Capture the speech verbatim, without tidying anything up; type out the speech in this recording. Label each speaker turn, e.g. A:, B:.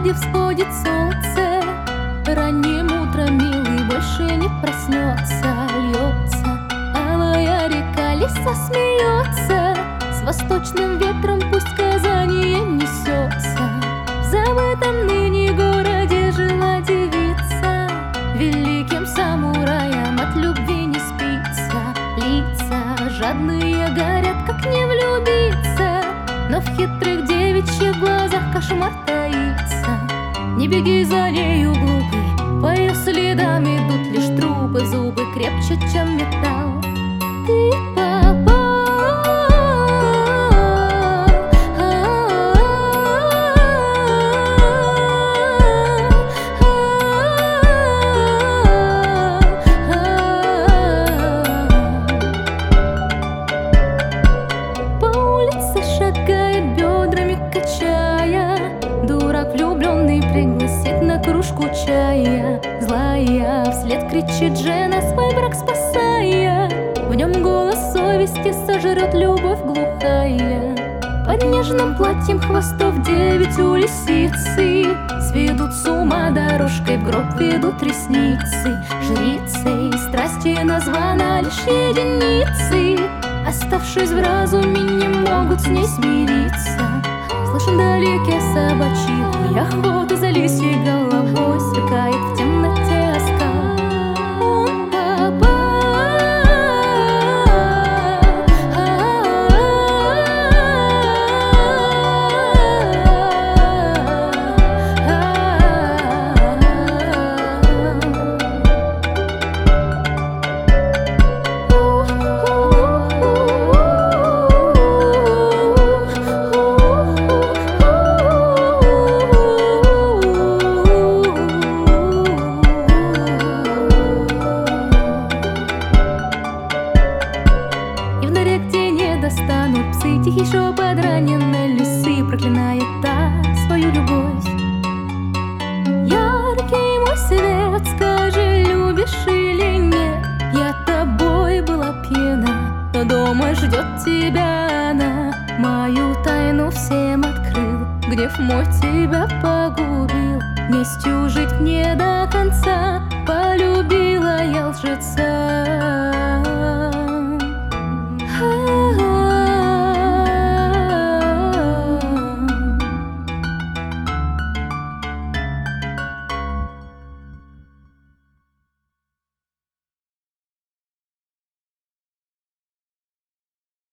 A: где всходит солнце. Ранним утром милый больше не проснется. Льется алая река, лиса смеется. С восточным ветром пусть сказание несется. В забытом ныне городе жила девица. Великим самураям от любви не спится. Лица жадные горят, как не влюбиться. Но в хитрых девичьих глазах кошмар таится. Не беги за нею, глупый, по ее следам идут лишь трупы. Зубы крепче, чем металл. Ты попал. По улице шагает, бедрами качая. Дурак влюбленный пригласит на кружку чая. Злая вслед кричит жена, свой брак спасая. В нем голос совести сожрет любовь глухая. Под нежным платьем хвостов девять у лисицы. Сведут с ума дорожкой, в гроб ведут ресницы. Жрицей страсти названа лишь единицы. Оставшись в разуме, не могут с ней смириться. Слышен вдалеке собачий вой, охота за лисьей головой. Сверкает в темноте оскал. Он попал. Достанут псы, тихий шепот раненой лисы, проклинает та свою любовь. Яркий мой свет, скажи, любишь или нет? Я тобой была пьяна, но дома ждет тебя она. Мою тайну всем открыл, гнев мой тебя погубил. Местью жить не до конца, полюбила я лжеца.